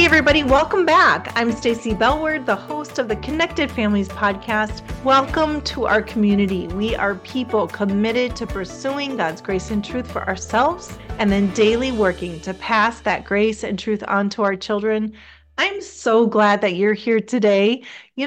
everybody, welcome back. I'm Stacy Bellward, the host of the Connected Families podcast. Welcome to our community. We are people committed to pursuing God's grace and truth for ourselves and then daily working to pass that grace and truth on to our children. I'm so glad that you're here today.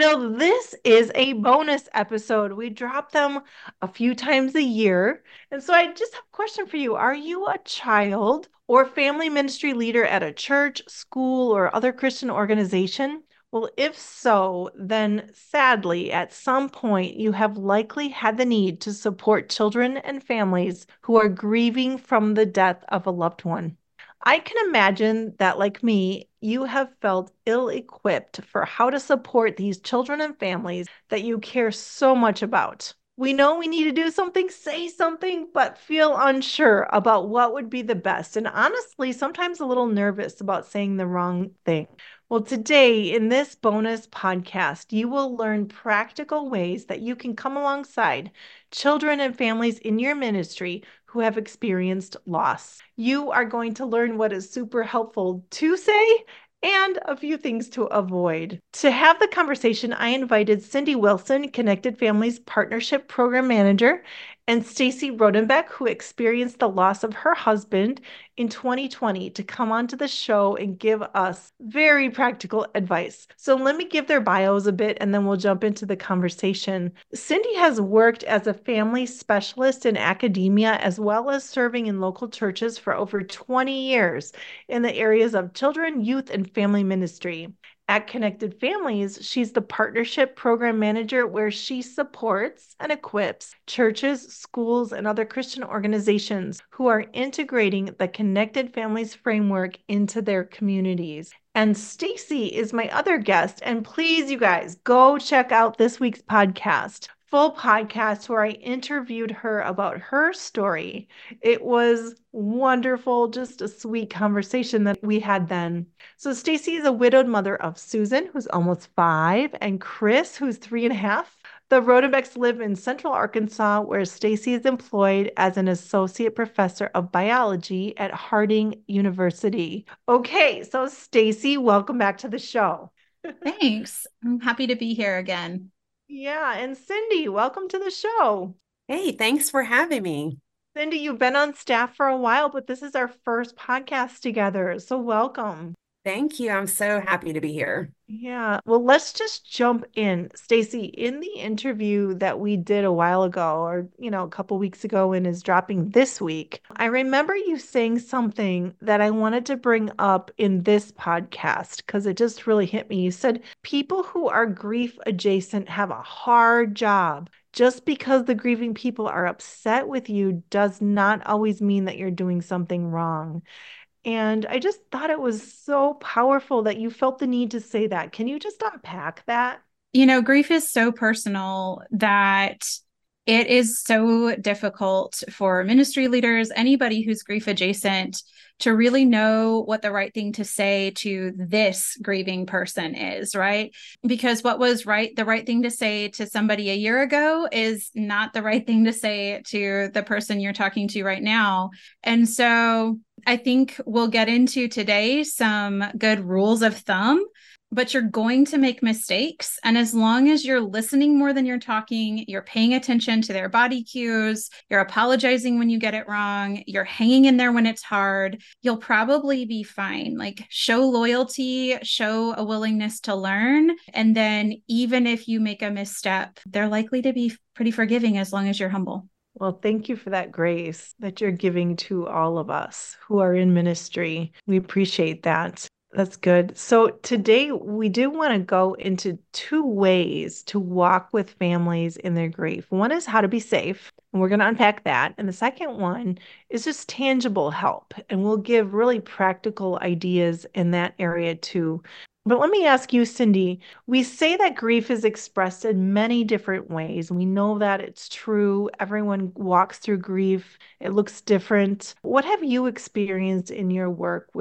This is a bonus episode. We drop them a few times a year. And so I just have a question for you. Are you a child or family ministry leader at a church, school, or other Christian organization? Well, if so, then sadly, at some point, you have likely had the need to support children and families who are grieving from the death of a loved one. I can imagine that, like me, you have felt ill-equipped for how to support these children and families that you care so much about. We know we need to do something, say something, but feel unsure about what would be the best. And honestly, sometimes a little nervous about saying the wrong thing. Well, today in this bonus podcast, you will learn practical ways that you can come alongside children and families in your ministry who have experienced loss. You are going to learn what is super helpful to say and a few things to avoid. To have the conversation, I invited Cindy Wilson, Connected Families Partnership Program Manager, and Stacy Rodenbeck, who experienced the loss of her husband in 2020, to come onto the show and give us very practical advice. So let me give their bios a bit and then we'll jump into the conversation. Cindy has worked as a family specialist in academia as well as serving in local churches for over 20 years in the areas of children, youth, and family ministry. At Connected Families, she's the partnership program manager where she supports and equips churches, schools, and other Christian organizations who are integrating the Connected Families framework into their communities. And Stacy is my other guest. And please, you guys, go check out this week's podcast. Full podcast where I interviewed her about her story. It was wonderful, just a sweet conversation that we had then. So Stacy is a widowed mother of Susan, who's almost 5, and Chris, who's 3.5. The Rodenbecks live in Central Arkansas, where Stacy is employed as an associate professor of biology at Harding University. Okay, so Stacy, welcome back to the show. Thanks. I'm happy to be here again. Yeah, and Cindy, welcome to the show. Hey, thanks for having me. Cindy, you've been on staff for a while, but this is our first podcast together, so welcome. Thank you. I'm so happy to be here. Yeah, well, let's just jump in. Stacy, in the interview that we did a while ago, or, a couple weeks ago and is dropping this week, I remember you saying something that I wanted to bring up in this podcast because it just really hit me. You said people who are grief adjacent have a hard job. Just because the grieving people are upset with you does not always mean that you're doing something wrong. And I just thought it was so powerful that you felt the need to say that. Can you just unpack that? Grief is so personal that it is so difficult for ministry leaders, anybody who's grief adjacent, to really know what the right thing to say to this grieving person is, right? Because what was the right thing to say to somebody a year ago is not the right thing to say to the person you're talking to right now. And so I think we'll get into today some good rules of thumb, but you're going to make mistakes. And as long as you're listening more than you're talking, you're paying attention to their body cues, you're apologizing when you get it wrong, you're hanging in there when it's hard, you'll probably be fine. Like, show loyalty, show a willingness to learn. And then even if you make a misstep, they're likely to be pretty forgiving as long as you're humble. Well, thank you for that grace that you're giving to all of us who are in ministry. We appreciate that. That's good. So today we do want to go into 2 ways to walk with families in their grief. One is how to be safe, and we're going to unpack that. And the second one is just tangible help, and we'll give really practical ideas in that area too. But let me ask you, Cindy, we say that grief is expressed in many different ways. We know that it's true. Everyone walks through grief. It looks different. What have you experienced in your work with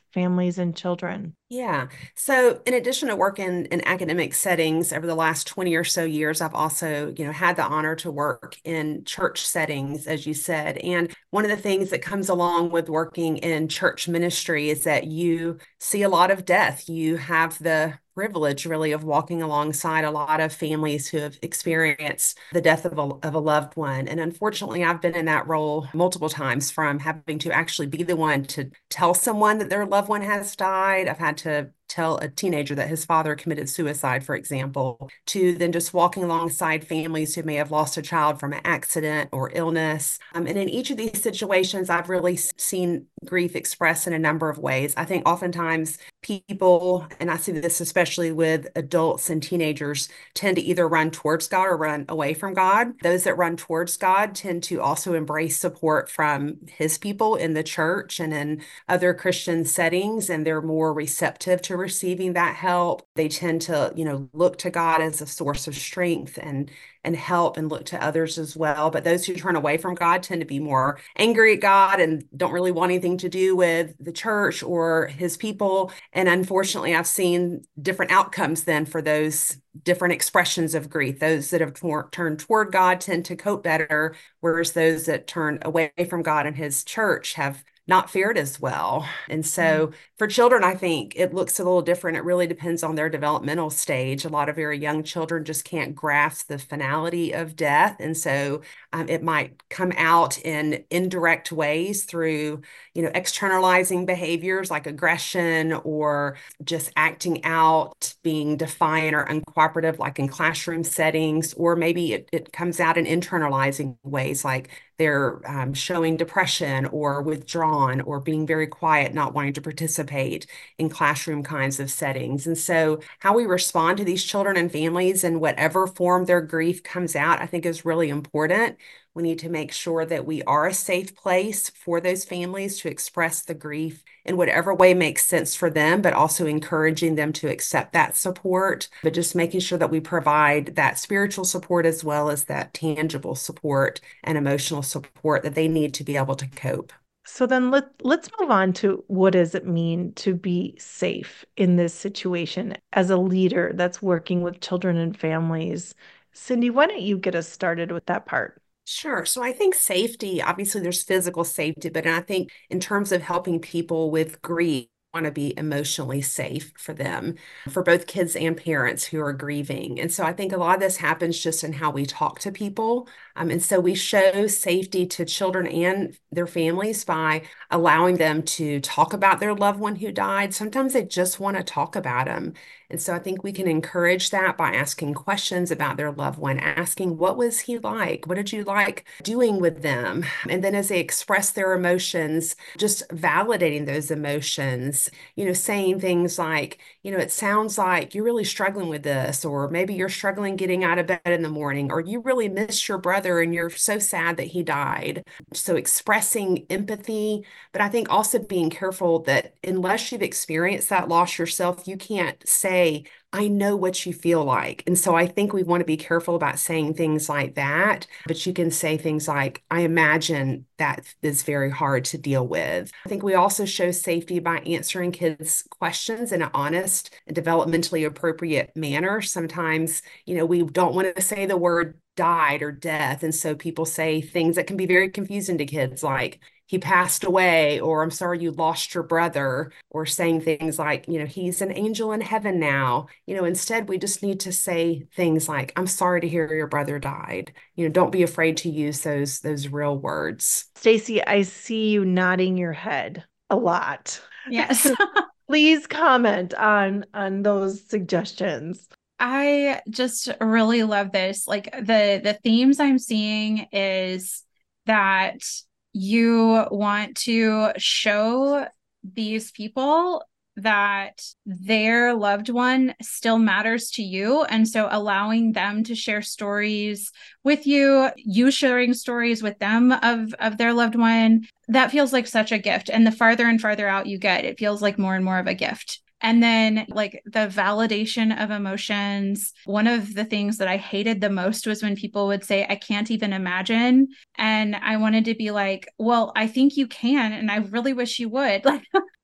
families and children? Yeah. So in addition to working in academic settings over the last 20 or so years, I've also, had the honor to work in church settings, as you said. And one of the things that comes along with working in church ministry is that you see a lot of death. You have the privilege really of walking alongside a lot of families who have experienced the death of a loved one. And unfortunately, I've been in that role multiple times, from having to actually be the one to tell someone that their loved one has died. I've had to tell a teenager that his father committed suicide, for example, to then just walking alongside families who may have lost a child from an accident or illness. And in each of these situations, I've really seen grief expressed in a number of ways. I think oftentimes people, and I see this especially with adults and teenagers, tend to either run towards God or run away from God. Those that run towards God tend to also embrace support from his people in the church and in other Christian settings, and they're more receptive to receiving that help. They tend to, look to God as a source of strength and help, and look to others as well. But those who turn away from God tend to be more angry at God and don't really want anything to do with the church or his people. And unfortunately, I've seen different outcomes then for those different expressions of grief. Those that have turned toward God tend to cope better, whereas those that turn away from God and his church have not fared as well. And so for children, I think it looks a little different. It really depends on their developmental stage. A lot of very young children just can't grasp the finality of death. And so it might come out in indirect ways through, externalizing behaviors like aggression or just acting out, being defiant or uncooperative, like in classroom settings, or maybe it comes out in internalizing ways like they're showing depression or withdrawn or being very quiet, not wanting to participate in classroom kinds of settings. And so how we respond to these children and families in whatever form their grief comes out, I think is really important. We need to make sure that we are a safe place for those families to express the grief in whatever way makes sense for them, but also encouraging them to accept that support, but just making sure that we provide that spiritual support as well as that tangible support and emotional support that they need to be able to cope. So then let's move on to what does it mean to be safe in this situation as a leader that's working with children and families. Cindy, why don't you get us started with that part? Sure. So I think safety, obviously there's physical safety, but I think in terms of helping people with grief, want to be emotionally safe for them, for both kids and parents who are grieving. And so I think a lot of this happens just in how we talk to people. And so we show safety to children and their families by allowing them to talk about their loved one who died. Sometimes they just want to talk about them. And so I think we can encourage that by asking questions about their loved one, asking, what was he like? What did you like doing with them? And then as they express their emotions, just validating those emotions, saying things like, it sounds like you're really struggling with this, or maybe you're struggling getting out of bed in the morning, or you really miss your brother and you're so sad that he died. So expressing empathy, but I think also being careful that unless you've experienced that loss yourself, you can't say, I know what you feel like. And so I think we want to be careful about saying things like that, but you can say things like, I imagine that is very hard to deal with. I think we also show safety by answering kids' questions in an honest and developmentally appropriate manner. Sometimes, we don't want to say the word died or death. And so people say things that can be very confusing to kids, like, he passed away, or I'm sorry you lost your brother, or saying things like, he's an angel in heaven now. Instead, we just need to say things like, I'm sorry to hear your brother died. Don't be afraid to use those real words. Stacy, I see you nodding your head a lot. Yes. Please comment on those suggestions. I just really love this. Like the themes I'm seeing is that you want to show these people that their loved one still matters to you. And so allowing them to share stories with you, you sharing stories with them of their loved one, that feels like such a gift. And the farther and farther out you get, it feels like more and more of a gift. And then like the validation of emotions. One of the things that I hated the most was when people would say, I can't even imagine. And I wanted to be like, well, I think you can. And I really wish you would. Like,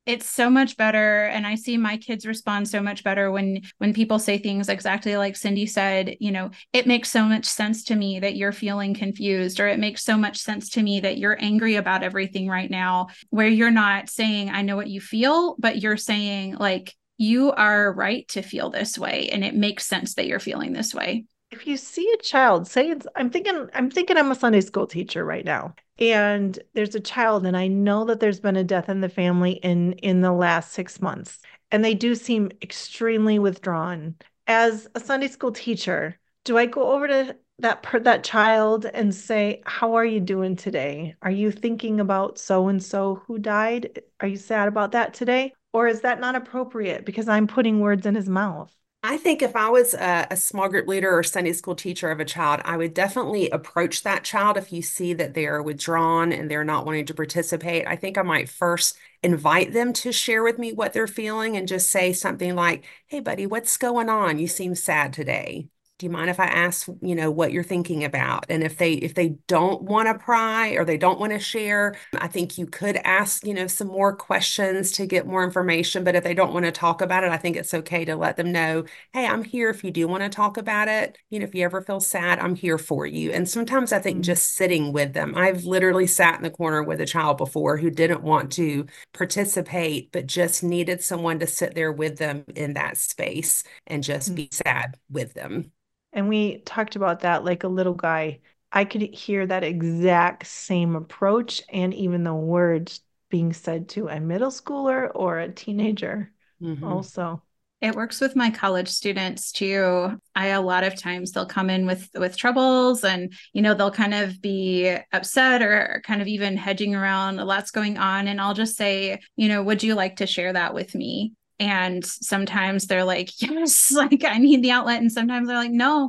It's so much better. And I see my kids respond so much better when people say things exactly like Cindy said, it makes so much sense to me that you're feeling confused, or it makes so much sense to me that you're angry about everything right now, where you're not saying, I know what you feel, but you're saying like, you are right to feel this way. And it makes sense that you're feeling this way. If you see a child, say it's, I'm thinking I'm a Sunday school teacher right now, and there's a child, and I know that there's been a death in the family in the last 6 months, and they do seem extremely withdrawn. As a Sunday school teacher, do I go over to that child and say, "How are you doing today? Are you thinking about so and so who died? Are you sad about that today?" Or is that not appropriate because I'm putting words in his mouth? I think if I was a small group leader or Sunday school teacher of a child, I would definitely approach that child if you see that they are withdrawn and they're not wanting to participate. I think I might first invite them to share with me what they're feeling and just say something like, "Hey, buddy, what's going on? You seem sad today. Do you mind if I ask, what you're thinking about?" And if they don't want to pry or they don't want to share, I think you could ask, some more questions to get more information. But if they don't want to talk about it, I think it's okay to let them know, "Hey, I'm here if you do want to talk about it. If you ever feel sad, I'm here for you." And sometimes I think just sitting with them. I've literally sat in the corner with a child before who didn't want to participate, but just needed someone to sit there with them in that space and just be sad with them. And we talked about that like a little guy. I could hear that exact same approach and even the words being said to a middle schooler or a teenager also. It works with my college students too. A lot of times they'll come in with troubles, and they'll kind of be upset or kind of even hedging around a lot's going on, and I'll just say, would you like to share that with me? And sometimes they're like, yes, like I need the outlet. And sometimes they're like, no,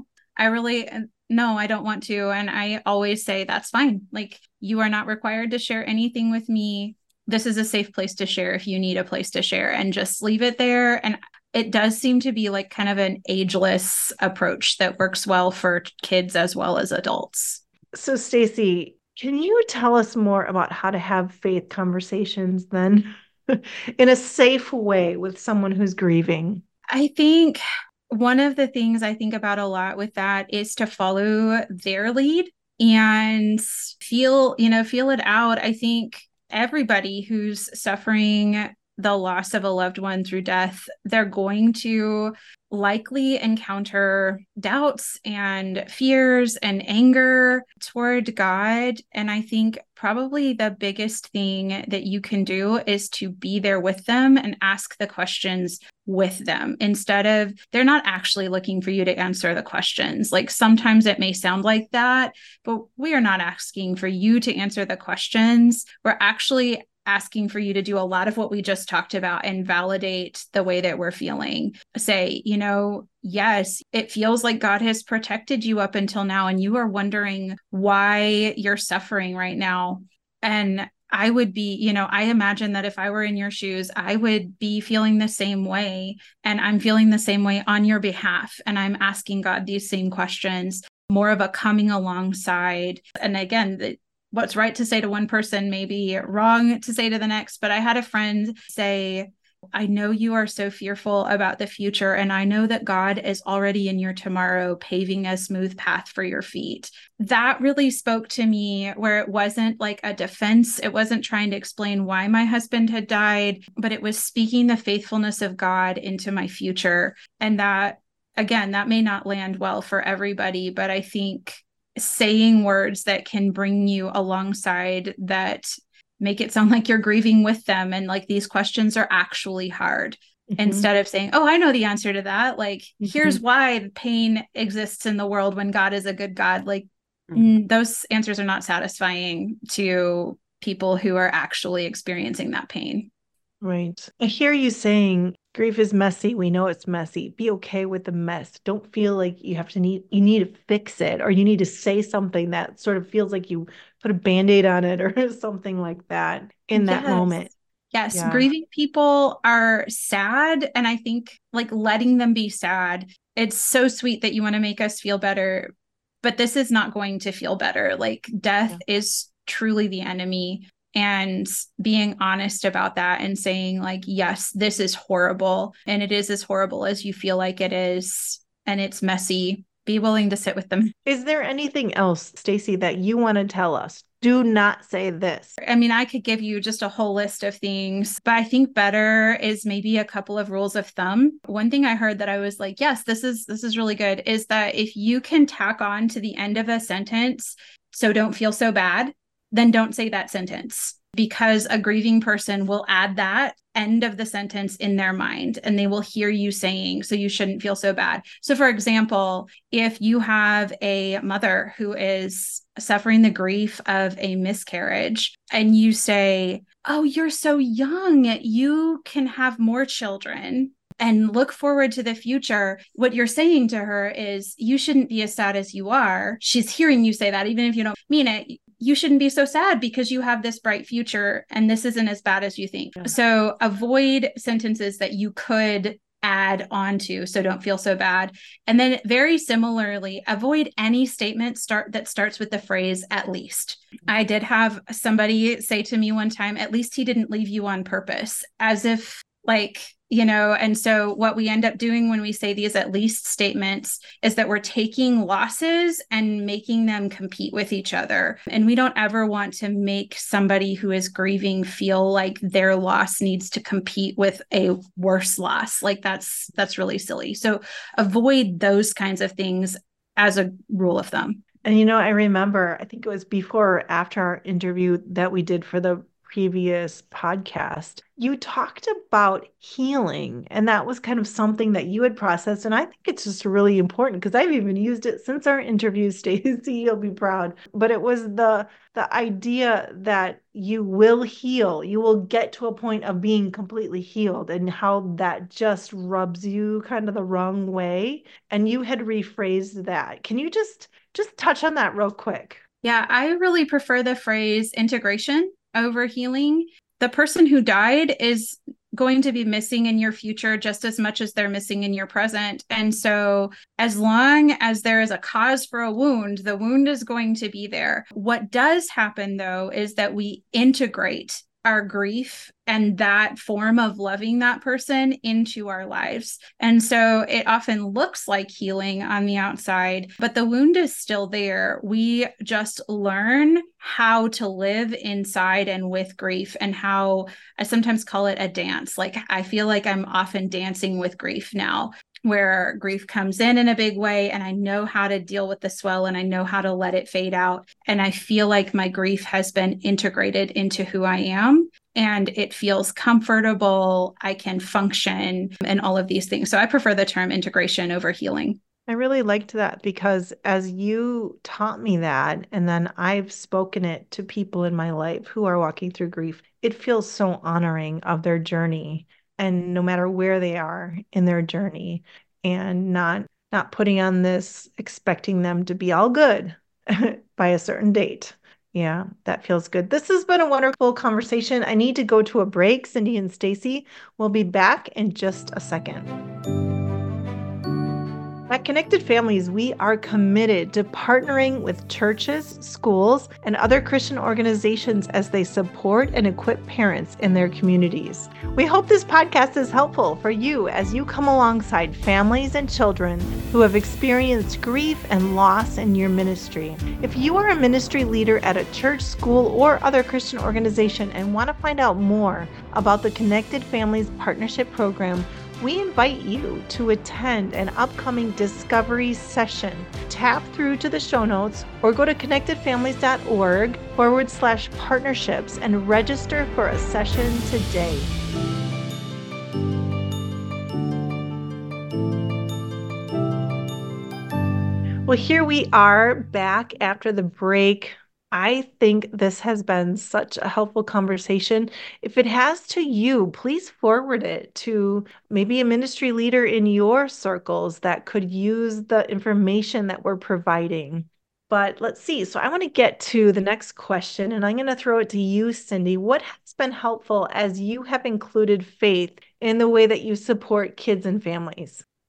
I don't want to. And I always say, that's fine. Like, you are not required to share anything with me. This is a safe place to share if you need a place to share, and just leave it there. And it does seem to be like kind of an ageless approach that works well for kids as well as adults. So, Stacy, can you tell us more about how to have faith conversations then? In a safe way with someone who's grieving? I think one of the things I think about a lot with that is to follow their lead and feel it out. I think everybody who's suffering the loss of a loved one through death, they're going to likely encounter doubts and fears and anger toward God. And I think probably the biggest thing that you can do is to be there with them and ask the questions with them, instead of, they're not actually looking for you to answer the questions. Like, sometimes it may sound like that, but we are not asking for you to answer the questions. We're actually asking for you to do a lot of what we just talked about and validate the way that we're feeling. Say, yes, it feels like God has protected you up until now, and you are wondering why you're suffering right now. And I would be, I imagine that if I were in your shoes, I would be feeling the same way. And I'm feeling the same way on your behalf. And I'm asking God these same questions, more of a coming alongside. And again, what's right to say to one person may be wrong to say to the next. But I had a friend say, I know you are so fearful about the future, and I know that God is already in your tomorrow, paving a smooth path for your feet. That really spoke to me, where it wasn't like a defense. It wasn't trying to explain why my husband had died, but it was speaking the faithfulness of God into my future. And that, again, that may not land well for everybody, but I think saying words that can bring you alongside, that make it sound like you're grieving with them, and like these questions are actually hard, instead of saying, oh, I know the answer to that. Like, here's why pain exists in the world when God is a good God. Like, those answers are not satisfying to people who are actually experiencing that pain. Right. I hear you saying grief is messy. We know it's messy. Be okay with the mess. Don't feel like you need to fix it, or you need to say something that sort of feels like you put a Band-Aid on it or something like that in that moment. Yes. Yeah. Grieving people are sad. And I think like letting them be sad, it's so sweet that you want to make us feel better, but this is not going to feel better. Like, death is truly the enemy. and being honest about that and saying like, yes, this is horrible. And it is as horrible as you feel like it is. And it's messy. Be willing to sit with them. Is there anything else, Stacy, that you want to tell us? Do not say this. I mean, I could give you just a whole list of things, but I think better is maybe a couple of rules of thumb. One thing I heard that I was like, yes, this is really good, is that if you can tack on to the end of a sentence, so don't feel so bad, then don't say that sentence, because a grieving person will add that end of the sentence in their mind and they will hear you saying, so you shouldn't feel so bad. So for example, if you have a mother who is suffering the grief of a miscarriage and you say, oh, you're so young, you can have more children and look forward to the future. What you're saying to her is, you shouldn't be as sad as you are. She's hearing you say that, even if you don't mean it. You shouldn't be so sad because you have this bright future and this isn't as bad as you think. Yeah. So avoid sentences that you could add onto, so don't feel so bad. And then very similarly, avoid any statement that starts with the phrase "at least." I did have somebody say to me one time, "At least he didn't leave you on purpose," as if like, and so what we end up doing when we say these "at least" statements is that we're taking losses and making them compete with each other. And we don't ever want to make somebody who is grieving feel like their loss needs to compete with a worse loss. Like that's really silly. So avoid those kinds of things as a rule of thumb. And I remember, I think it was before or after our interview that we did for the previous podcast, you talked about healing, and that was kind of something that you had processed. And I think it's just really important because I've even used it since our interview, Stacy, you'll be proud. But it was the idea that you will heal, you will get to a point of being completely healed, and how that just rubs you kind of the wrong way. And you had rephrased that. Can you just touch on that real quick? Yeah, I really prefer the phrase integration over healing. The person who died is going to be missing in your future just as much as they're missing in your present. And so as long as there is a cause for a wound, the wound is going to be there. What does happen, though, is that we integrate our grief and that form of loving that person into our lives. And so it often looks like healing on the outside, but the wound is still there. We just learn how to live inside and with grief, and how I sometimes call it a dance. Like I feel like I'm often dancing with grief now, where grief comes in a big way and I know how to deal with the swell and I know how to let it fade out. And I feel like my grief has been integrated into who I am and it feels comfortable. I can function and all of these things. So I prefer the term integration over healing. I really liked that because as you taught me that, and then I've spoken it to people in my life who are walking through grief, it feels so honoring of their journey. And no matter where they are in their journey, and not putting on this, expecting them to be all good by a certain date. Yeah, that feels good. This has been a wonderful conversation. I need to go to a break. Cindy and Stacy will be back in just a second. At Connected Families, we are committed to partnering with churches, schools, and other Christian organizations as they support and equip parents in their communities. We hope this podcast is helpful for you as you come alongside families and children who have experienced grief and loss in your ministry. If you are a ministry leader at a church, school, or other Christian organization and want to find out more about the Connected Families Partnership Program, we invite you to attend an upcoming discovery session. Tap through to the show notes or go to connectedfamilies.org/partnerships and register for a session today. Well, here we are back after the break. I think this has been such a helpful conversation. If it has to you, please forward it to maybe a ministry leader in your circles that could use the information that we're providing. But let's see. So I want to get to the next question, and I'm going to throw it to you, Cindy. What has been helpful as you have included faith in the way that you support kids and families?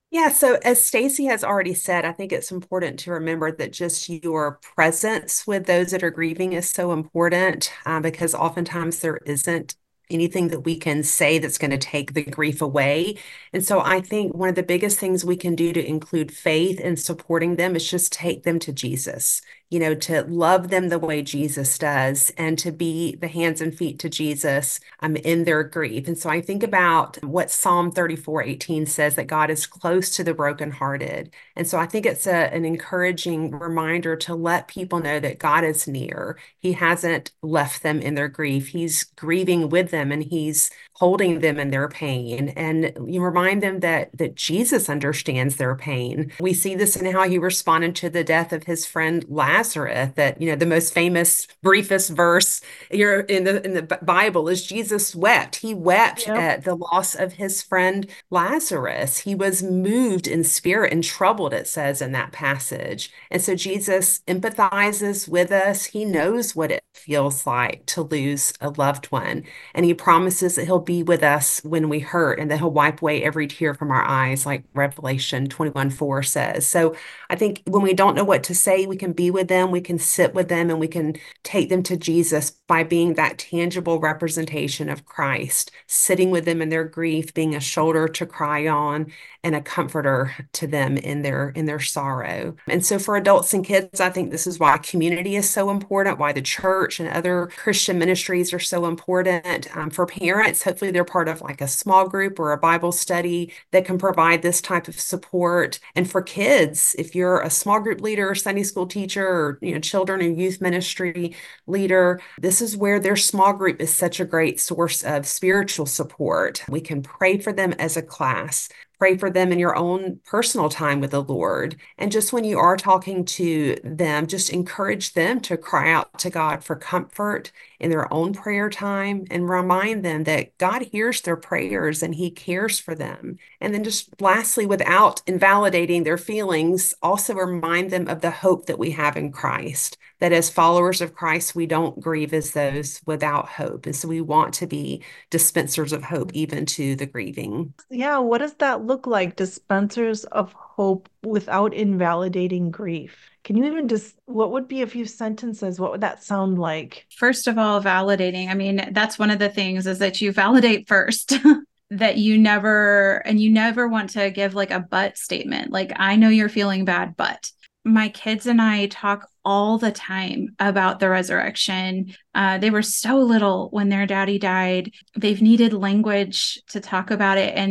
Yeah, so as Stacy has already said, I think it's important to remember that just your presence with those that are grieving is so important because oftentimes there isn't anything that we can say that's going to take the grief away. And so I think one of the biggest things we can do to include faith in supporting them is just take them to Jesus, to love them the way Jesus does and to be the hands and feet to Jesus in their grief. And so I think about what Psalm 34:18 says, that God is close to the brokenhearted. And so I think it's an encouraging reminder to let people know that God is near. He hasn't left them in their grief. He's grieving with them and he's holding them in their pain. And you remind them that Jesus understands their pain. We see this in how he responded to the death of his friend Lazarus, that, the most famous, briefest verse here in the Bible is Jesus wept. He wept Yep. at the loss of his friend Lazarus. He was moved in spirit and troubled, it says in that passage. And so Jesus empathizes with us. He knows what it feels like to lose a loved one. And he promises that he'll be with us when we hurt and that he'll wipe away every tear from our eyes, like Revelation 21:4 says. So I think when we don't know what to say, we can be with them, we can sit with them, and we can take them to Jesus by being that tangible representation of Christ, sitting with them in their grief, being a shoulder to cry on and a comforter to them in their sorrow. And so for adults and kids, I think this is why community is so important, why the church and other Christian ministries are so important. For parents, hopefully they're part of like a small group or a Bible study that can provide this type of support. And for kids, if you're a small group leader, Sunday school teacher, or children and youth ministry leader, this is where their small group is such a great source of spiritual support. We can pray for them as a class. Pray for them in your own personal time with the Lord. And just when you are talking to them, just encourage them to cry out to God for comfort in their own prayer time and remind them that God hears their prayers and he cares for them. And then just lastly, without invalidating their feelings, also remind them of the hope that we have in Christ, that as followers of Christ, we don't grieve as those without hope. And so we want to be dispensers of hope even to the grieving. Yeah, what does that look like? Dispensers of hope without invalidating grief. Can you even just, what would be a few sentences? What would that sound like? First of all, validating. I mean, that's one of the things is that you validate first. That you never want to give like a but statement. Like, I know you're feeling bad, but my kids and I talk all the time about the resurrection. They were so little when their daddy died. They've needed language to talk about it.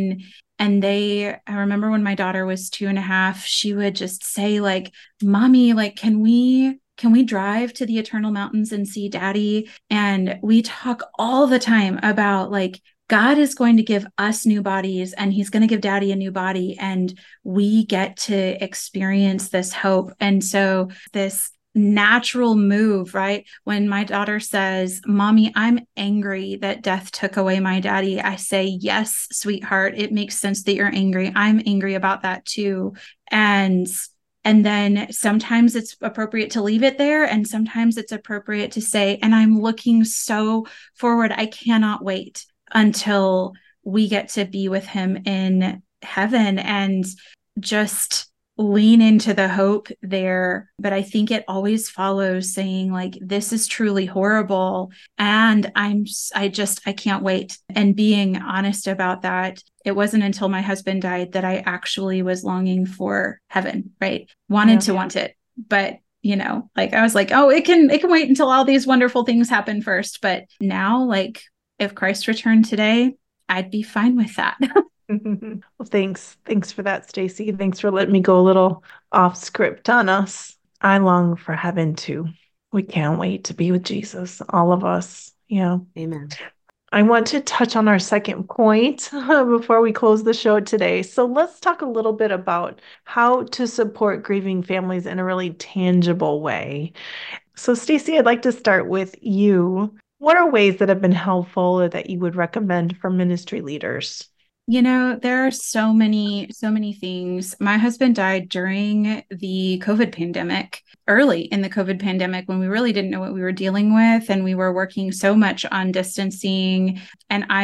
I remember when my daughter was 2.5, she would just say like, Mommy, like, can we drive to the eternal mountains and see daddy? And we talk all the time about like, God is going to give us new bodies and he's going to give daddy a new body and we get to experience this hope. And so this natural move, right? When my daughter says, Mommy, I'm angry that death took away my daddy, I say, yes, sweetheart, it makes sense that you're angry. I'm angry about that too. And then sometimes it's appropriate to leave it there. And sometimes it's appropriate to say, and I'm looking so forward. I cannot wait until we get to be with him in heaven, and just lean into the hope there. But I think it always follows saying like, this is truly horrible. And I can't wait. And being honest about that. It wasn't until my husband died that I actually was longing for heaven, right? Want it. But like I was like, oh, it can wait until all these wonderful things happen first. But now, like, if Christ returned today, I'd be fine with that. Well, thanks. Thanks for that, Stacy. Thanks for letting me go a little off script on us. I long for heaven too. We can't wait to be with Jesus, all of us. Yeah. Amen. I want to touch on our second point before we close the show today. So let's talk a little bit about how to support grieving families in a really tangible way. So, Stacy, I'd like to start with you. What are ways that have been helpful or that you would recommend for ministry leaders? There are so many things. My husband died during the COVID pandemic, early in the COVID pandemic, when we really didn't know what we were dealing with. And we were working so much on distancing. And I am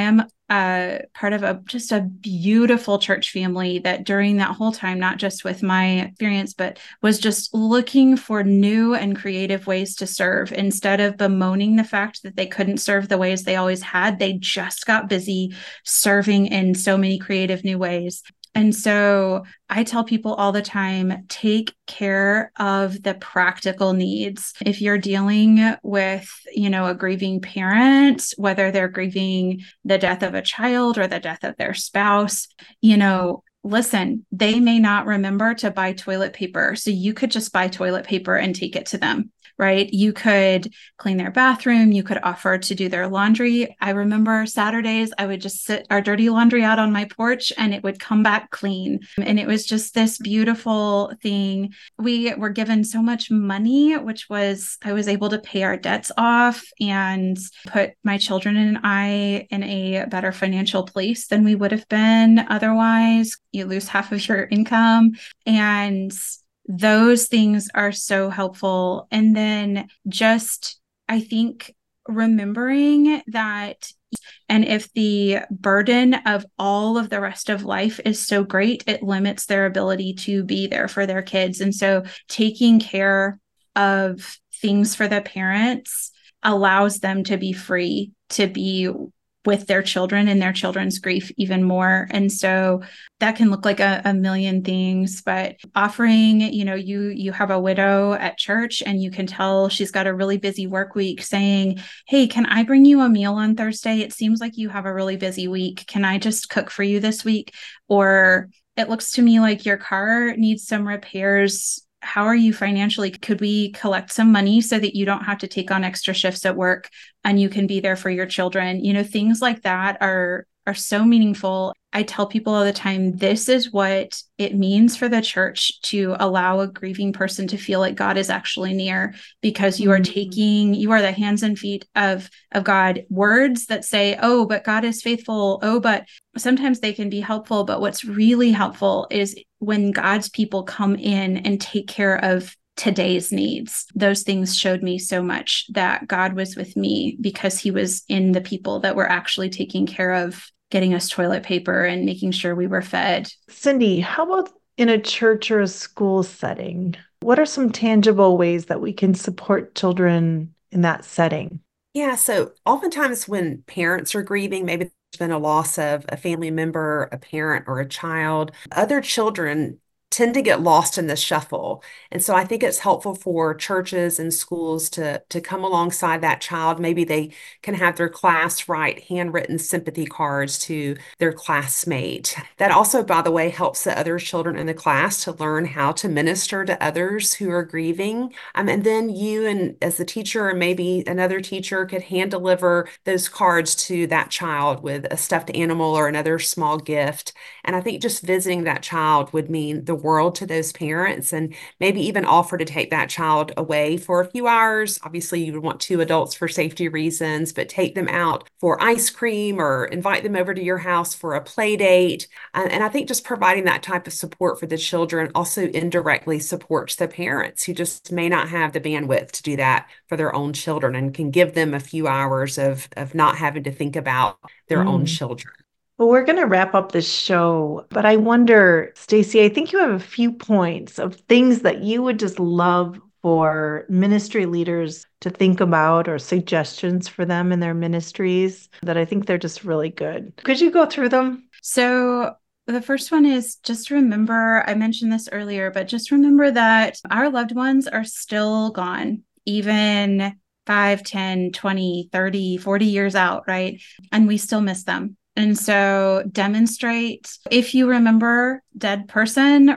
part of just a beautiful church family that during that whole time, not just with my experience, but was just looking for new and creative ways to serve. Instead of bemoaning the fact that they couldn't serve the ways they always had, they just got busy serving in so many creative new ways. And so I tell people all the time, take care of the practical needs. If you're dealing with, a grieving parent, whether they're grieving the death of a child or the death of their spouse, listen, they may not remember to buy toilet paper. So you could just buy toilet paper and take it to them, right? You could clean their bathroom. You could offer to do their laundry. I remember Saturdays, I would just sit our dirty laundry out on my porch and it would come back clean. And it was just this beautiful thing. We were given so much money, I was able to pay our debts off and put my children and I in a better financial place than we would have been otherwise. You lose half of your income, and those things are so helpful. And then just, I think, remembering that, and if the burden of all of the rest of life is so great, it limits their ability to be there for their kids. And so taking care of things for the parents allows them to be free to be with their children and their children's grief even more. And so that can look like a million things, but offering, you have a widow at church and you can tell she's got a really busy work week, saying, hey, can I bring you a meal on Thursday? It seems like you have a really busy week. Can I just cook for you this week? Or it looks to me like your car needs some repairs. How are you financially? Could we collect some money so that you don't have to take on extra shifts at work and you can be there for your children? Things like that are so meaningful. I tell people all the time, this is what it means for the church to allow a grieving person to feel like God is actually near, because you are the hands and feet of God. Words that say, oh, but God is faithful. Oh, but sometimes they can be helpful. But what's really helpful is when God's people come in and take care of today's needs. Those things showed me so much that God was with me, because he was in the people that were actually taking care of getting us toilet paper and making sure we were fed. Cindy, how about in a church or a school setting? What are some tangible ways that we can support children in that setting? Yeah, so oftentimes when parents are grieving, maybe there's been a loss of a family member, a parent, or a child, other children tend to get lost in the shuffle. And so I think it's helpful for churches and schools to come alongside that child. Maybe they can have their class write handwritten sympathy cards to their classmate. That also, by the way, helps the other children in the class to learn how to minister to others who are grieving. And then you, and as the teacher, or maybe another teacher, could hand deliver those cards to that child with a stuffed animal or another small gift. And I think just visiting that child would mean the world to those parents, and maybe even offer to take that child away for a few hours. Obviously, you would want two adults for safety reasons, but take them out for ice cream or invite them over to your house for a play date. And I think just providing that type of support for the children also indirectly supports the parents who just may not have the bandwidth to do that for their own children, and can give them a few hours of not having to think about their own children. Well, we're going to wrap up this show, but I wonder, Stacy, I think you have a few points of things that you would just love for ministry leaders to think about, or suggestions for them in their ministries, that I think they're just really good. Could you go through them? So the first one is just remember, I mentioned this earlier, but just remember that our loved ones are still gone, even 5, 10, 20, 30, 40 years out, right? And we still miss them. And so demonstrate, if you remember dead person,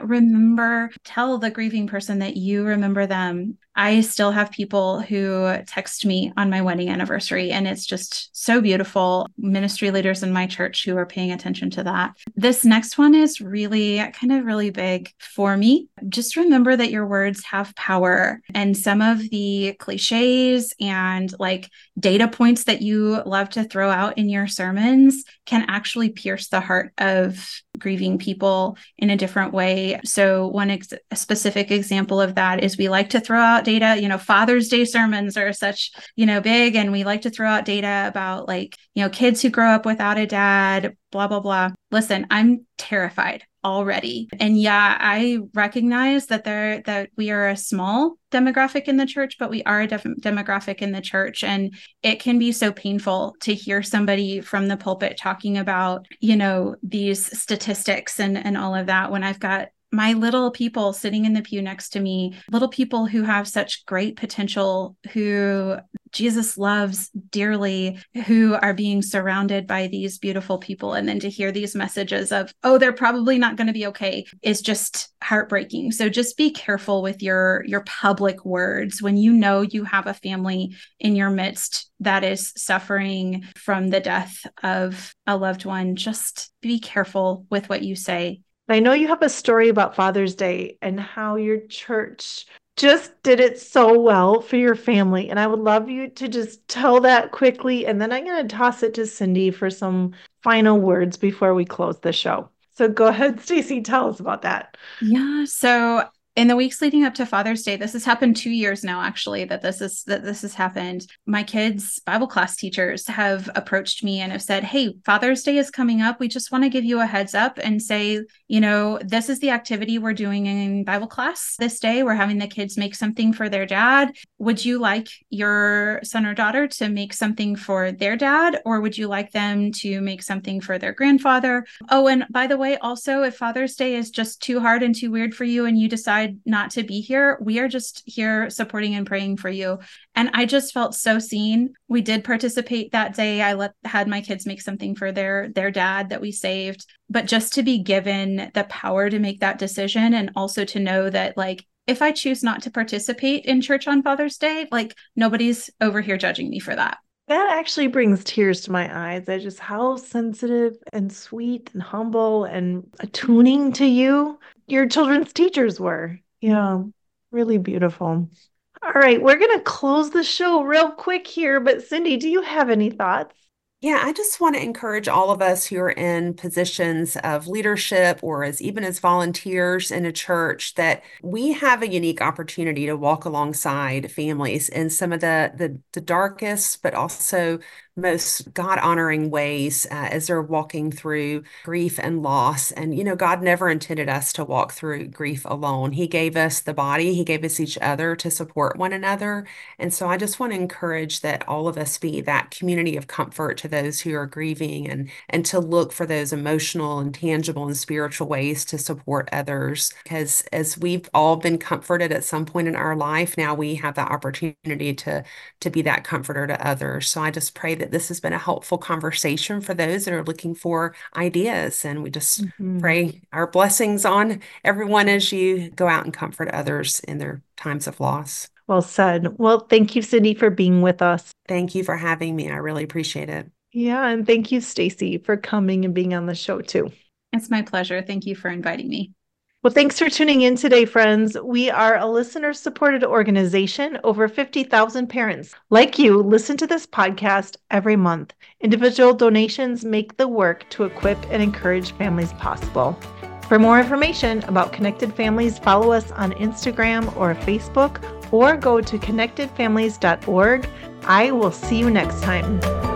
tell the grieving person that you remember them. I still have people who text me on my wedding anniversary, and it's just so beautiful. Ministry leaders in my church who are paying attention to that. This next one is really big for me. Just remember that your words have power, and some of the cliches and data points that you love to throw out in your sermons can actually pierce the heart of grieving people in a different way. So one specific example of that is we like to throw out data, Father's Day sermons are such, big, and we like to throw out data about kids who grow up without a dad, blah, blah, blah. Listen, I'm terrified already. And yeah, I recognize that we are a small demographic in the church, but we are a demographic in the church. And it can be so painful to hear somebody from the pulpit talking about, these statistics and all of that when I've got my little people sitting in the pew next to me, little people who have such great potential, who Jesus loves dearly, who are being surrounded by these beautiful people. And then to hear these messages of, oh, they're probably not going to be okay, is just heartbreaking. So just be careful with your public words when you know you have a family in your midst that is suffering from the death of a loved one. Just be careful with what you say. I know you have a story about Father's Day and how your church just did it so well for your family. And I would love you to just tell that quickly. And then I'm going to toss it to Cindy for some final words before we close the show. So go ahead, Stacy, tell us about that. Yeah. So in the weeks leading up to Father's Day, this has happened 2 years now, actually, that this has happened. My kids' Bible class teachers have approached me and have said, hey, Father's Day is coming up. We just want to give you a heads up and say, this is the activity we're doing in Bible class this day. We're having the kids make something for their dad. Would you like your son or daughter to make something for their dad, or would you like them to make something for their grandfather? Oh, and by the way, also, if Father's Day is just too hard and too weird for you and you decide not to be here, we are just here supporting and praying for you. And I just felt so seen. We did participate that day. I had my kids make something for their dad that we saved, but just to be given the power to make that decision, and also to know that if I choose not to participate in church on Father's Day, nobody's over here judging me for that. That actually brings tears to my eyes. Just how sensitive and sweet and humble and attuning to you your children's teachers were. Yeah, really beautiful. All right, we're going to close the show real quick here, but Cindy, do you have any thoughts? Yeah, I just want to encourage all of us who are in positions of leadership or even as volunteers in a church that we have a unique opportunity to walk alongside families in some of the darkest, but also most God-honoring ways as they're walking through grief and loss. And, God never intended us to walk through grief alone. He gave us the body, He gave us each other to support one another. And so I just want to encourage that all of us be that community of comfort to those who are grieving, and to look for those emotional and tangible and spiritual ways to support others. Because as we've all been comforted at some point in our life, now we have the opportunity to be that comforter to others. So I just pray that this has been a helpful conversation for those that are looking for ideas. And we just pray our blessings on everyone as you go out and comfort others in their times of loss. Well said. Well, thank you, Cindy, for being with us. Thank you for having me. I really appreciate it. Yeah, and thank you, Stacy, for coming and being on the show too. It's my pleasure. Thank you for inviting me. Well, thanks for tuning in today, friends. We are a listener-supported organization. Over 50,000 parents like you listen to this podcast every month. Individual donations make the work to equip and encourage families possible. For more information about Connected Families, follow us on Instagram or Facebook, or go to connectedfamilies.org. I will see you next time.